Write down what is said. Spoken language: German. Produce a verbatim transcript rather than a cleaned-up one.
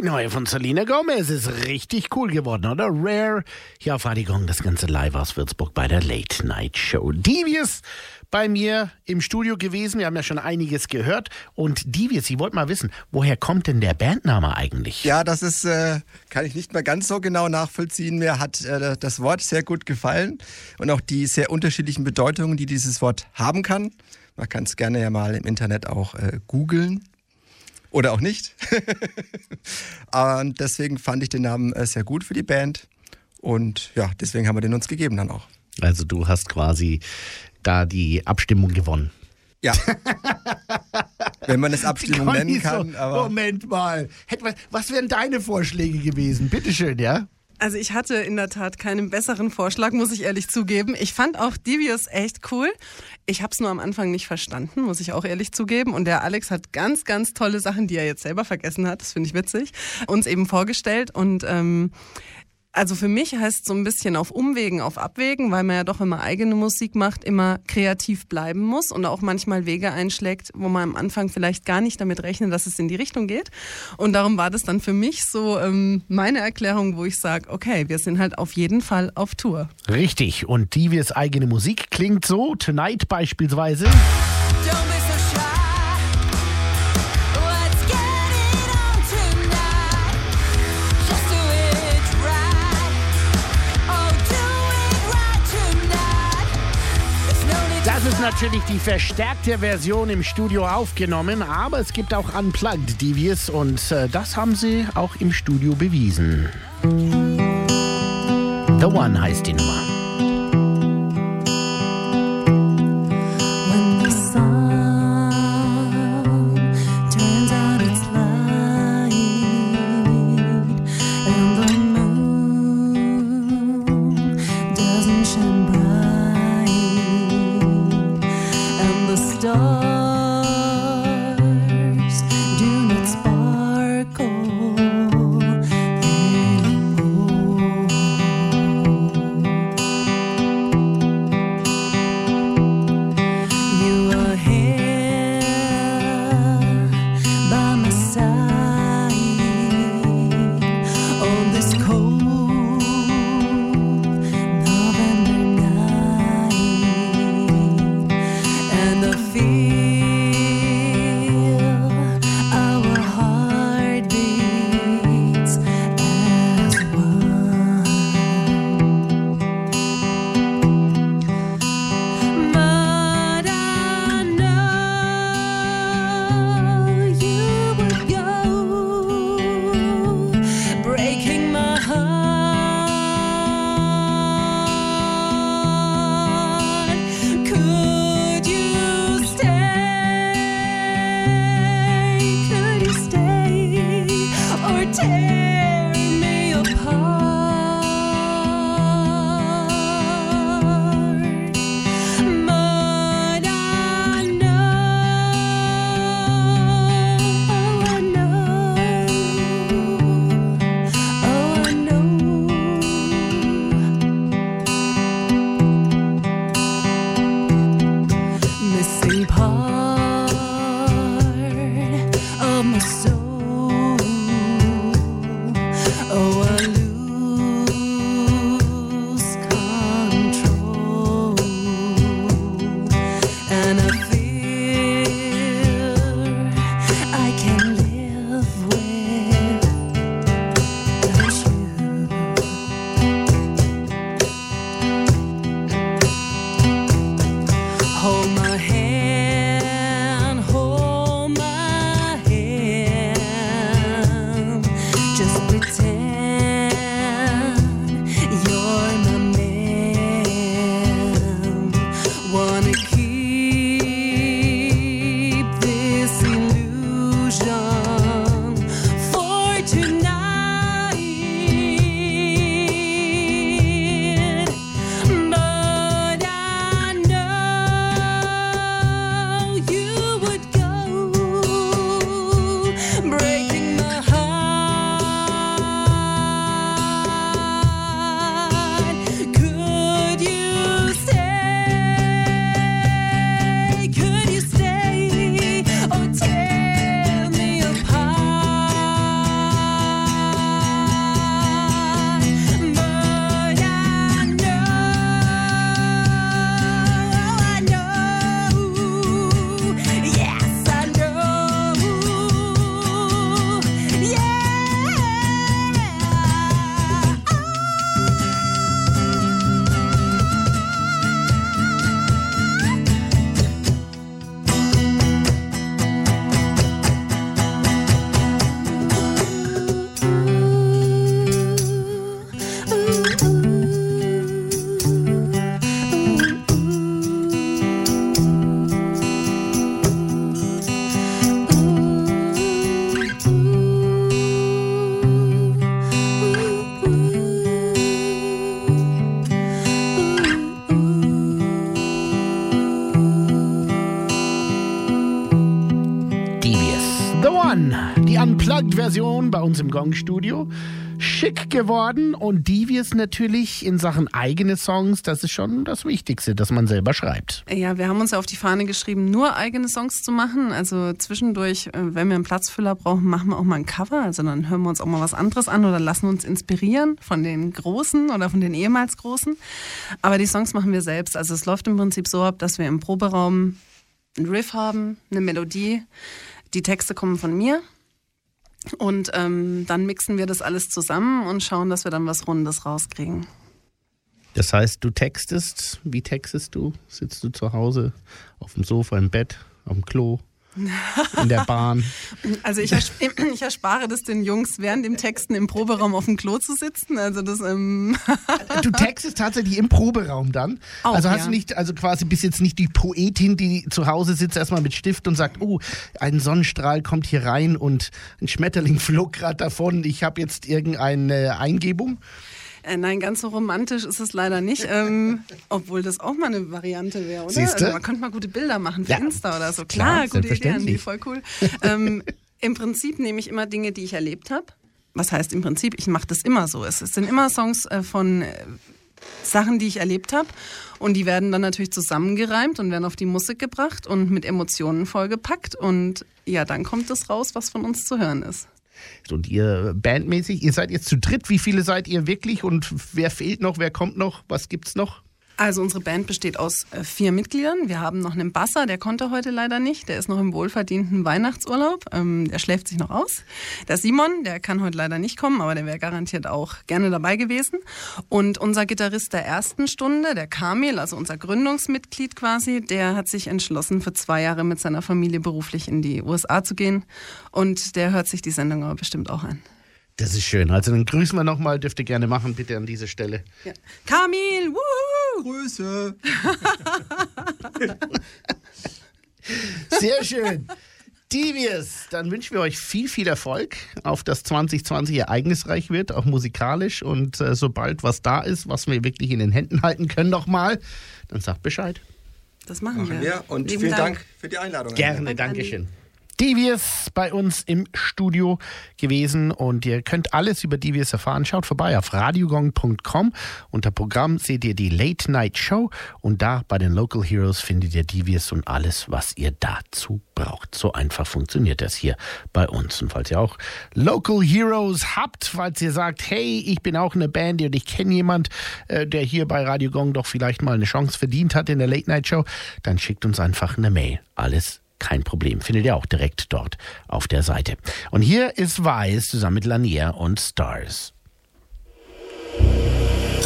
Neue von Selena Gomez ist richtig cool geworden, oder? Rare. Hier auf Radio Gong, das ganze live aus Würzburg bei der Late Night Show. Devious bei mir im Studio gewesen. Wir haben ja schon einiges gehört. Und Devious, ich wollte mal wissen, woher kommt denn der Bandname eigentlich? Ja, das ist, äh, kann ich nicht mehr ganz so genau nachvollziehen. Mir hat äh, das Wort sehr gut gefallen und auch die sehr unterschiedlichen Bedeutungen, die dieses Wort haben kann. Man kann es gerne ja mal im Internet auch äh, googeln. Oder auch nicht. Und deswegen fand ich den Namen äh, sehr gut für die Band. Und ja, deswegen haben wir den uns gegeben dann auch. Also du hast quasi da die Abstimmung gewonnen. Ja. Wenn man es Abstimmung nennen kann. So, aber Moment mal. Was wären deine Vorschläge gewesen? Bitteschön, ja? Also ich hatte in der Tat keinen besseren Vorschlag, muss ich ehrlich zugeben. Ich fand auch Devious echt cool. Ich habe es nur am Anfang nicht verstanden, muss ich auch ehrlich zugeben. Und der Alex hat ganz, ganz tolle Sachen, die er jetzt selber vergessen hat, das finde ich witzig, uns eben vorgestellt. Und ähm, also für mich heißt es so ein bisschen auf Umwegen, auf Abwägen, weil man ja doch, wenn man eigene Musik macht, immer kreativ bleiben muss und auch manchmal Wege einschlägt, wo man am Anfang vielleicht gar nicht damit rechnet, dass es in die Richtung geht. Und darum war das dann für mich so ähm, meine Erklärung, wo ich sage, okay, wir sind halt auf jeden Fall auf Tour. Richtig. Und Devious eigene Musik klingt so, Tonight beispielsweise. Das ist natürlich die verstärkte Version im Studio aufgenommen, aber es gibt auch Unplugged Devious und äh, das haben sie auch im Studio bewiesen. The One heißt die Nummer. November night. Unplugged-Version bei uns im Gong-Studio. Schick geworden und Devious natürlich in Sachen eigene Songs, das ist schon das Wichtigste, dass man selber schreibt. Ja, wir haben uns ja auf die Fahne geschrieben, nur eigene Songs zu machen. Also zwischendurch, wenn wir einen Platzfüller brauchen, machen wir auch mal ein Cover. Also dann hören wir uns auch mal was anderes an oder lassen uns inspirieren von den Großen oder von den ehemals Großen. Aber die Songs machen wir selbst. Also es läuft im Prinzip so ab, dass wir im Proberaum einen Riff haben, eine Melodie. Die Texte kommen von mir. Und ähm, dann mixen wir das alles zusammen und schauen, dass wir dann was Rundes rauskriegen. Das heißt, du textest, wie textest du? Sitzt du zu Hause auf dem Sofa, im Bett, auf dem Klo, in der Bahn? Also ich, ersp- ich erspare das den Jungs, während dem Texten im Proberaum auf dem Klo zu sitzen. Also das, ähm Du textest tatsächlich im Proberaum dann? Auch, also hast ja. du nicht, also quasi bist jetzt nicht die Poetin, die zu Hause sitzt erstmal mit Stift und sagt, oh, ein Sonnenstrahl kommt hier rein und ein Schmetterling flog gerade davon, ich habe jetzt irgendeine Eingebung? Äh, nein, ganz so romantisch ist es leider nicht, ähm, obwohl das auch mal eine Variante wäre, oder? Siehste? Also man könnte mal gute Bilder machen für Ja. Insta oder so. Klar, Klar, gute Ideen, selbstverständlich. die voll cool. ähm, Im Prinzip nehme ich immer Dinge, die ich erlebt habe. Was heißt im Prinzip? Ich mache das immer so. Es, es sind immer Songs äh, von äh, Sachen, die ich erlebt habe und die werden dann natürlich zusammengereimt und werden auf die Musik gebracht und mit Emotionen vollgepackt und ja, dann kommt das raus, was von uns zu hören ist. Und ihr bandmäßig, ihr seid jetzt zu dritt, wie viele seid ihr wirklich und wer fehlt noch, wer kommt noch, was gibt's noch? Also unsere Band besteht aus äh, vier Mitgliedern. Wir haben noch einen Basser, der konnte heute leider nicht. Der ist noch im wohlverdienten Weihnachtsurlaub. Ähm, der schläft sich noch aus. Der Simon, der kann heute leider nicht kommen, aber der wäre garantiert auch gerne dabei gewesen. Und unser Gitarrist der ersten Stunde, der Kamil, also unser Gründungsmitglied quasi, der hat sich entschlossen, für zwei Jahre mit seiner Familie beruflich in die U S A zu gehen. Und der hört sich die Sendung aber bestimmt auch an. Das ist schön. Also dann grüßen wir nochmal, dürft ihr gerne machen, bitte an dieser Stelle. Ja. Kamil, wuhu! Grüße. Sehr schön. Devious, dann wünschen wir euch viel, viel Erfolg, auf das zwanzig zwanzig ereignisreich wird, auch musikalisch. Und äh, sobald was da ist, was wir wirklich in den Händen halten können nochmal, dann sagt Bescheid. Das machen, Machen wir. wir. Und Lieben vielen Dank. Dank für die Einladung. Gerne, Danke, Dankeschön. Devious bei uns im Studio gewesen und ihr könnt alles über Devious erfahren. Schaut vorbei auf radiogong punkt com. Unter Programm seht ihr die Late Night Show und da bei den Local Heroes findet ihr Devious und alles, was ihr dazu braucht. So einfach funktioniert das hier bei uns. Und falls ihr auch Local Heroes habt, falls ihr sagt, hey, ich bin auch eine Band und ich kenne jemand, äh, der hier bei Radio Gong doch vielleicht mal eine Chance verdient hat in der Late Night Show, dann schickt uns einfach eine Mail. Alles kein Problem. Findet ihr auch direkt dort auf der Seite. Und hier ist Weiß zusammen mit Lanier und Stars.